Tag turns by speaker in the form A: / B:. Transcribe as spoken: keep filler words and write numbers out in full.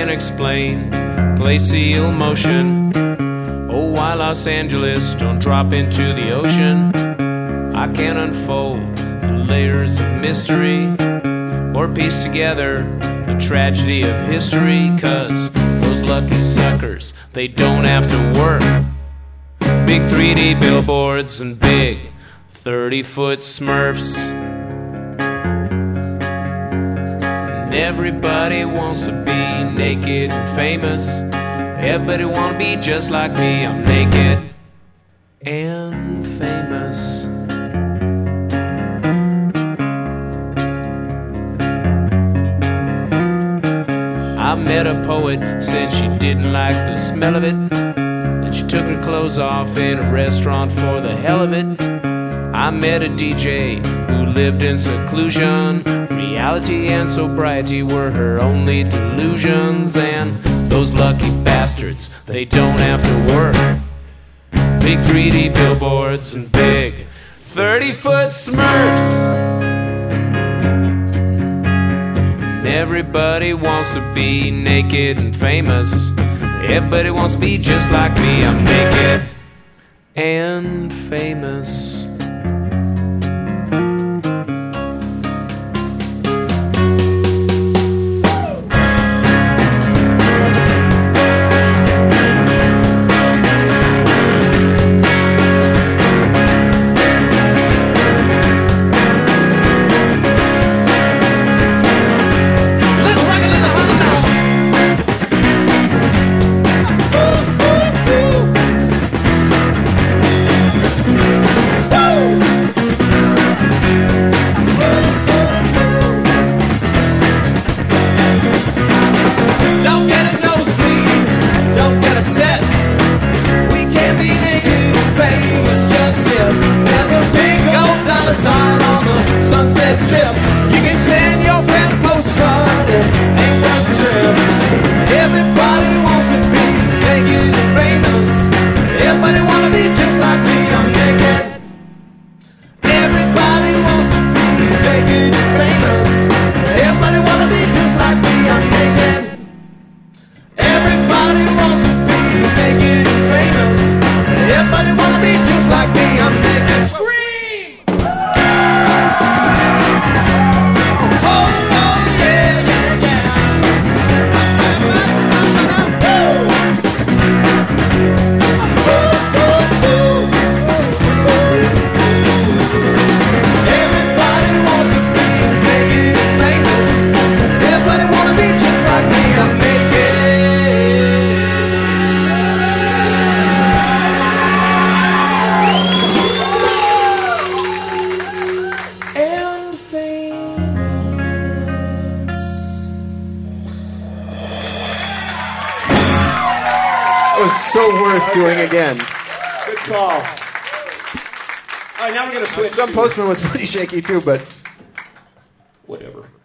A: can't explain glacial motion. Oh, why Los Angeles don't drop into the ocean? I can't unfold the layers of mystery or piece together the tragedy of history, 'cause those lucky suckers, they don't have to work. Big three D billboards and big thirty-foot Smurfs. And everybody wants to be naked and famous. Everybody wanna be just like me. I'm naked and famous. I met a poet, said she didn't like the smell of it. Then she took her clothes off in a restaurant for the hell of it. I met a D J who lived in seclusion. Reality and sobriety were her only delusions. And those lucky bastards, they don't have to work. Big three D billboards and big thirty-foot Smurfs. And everybody wants to be naked and famous. Everybody wants to be just like me. I'm naked and famous.
B: So worth doing again.
C: Good call. All right, now we're going to switch.
B: Some Postman was pretty shaky too, but
C: whatever.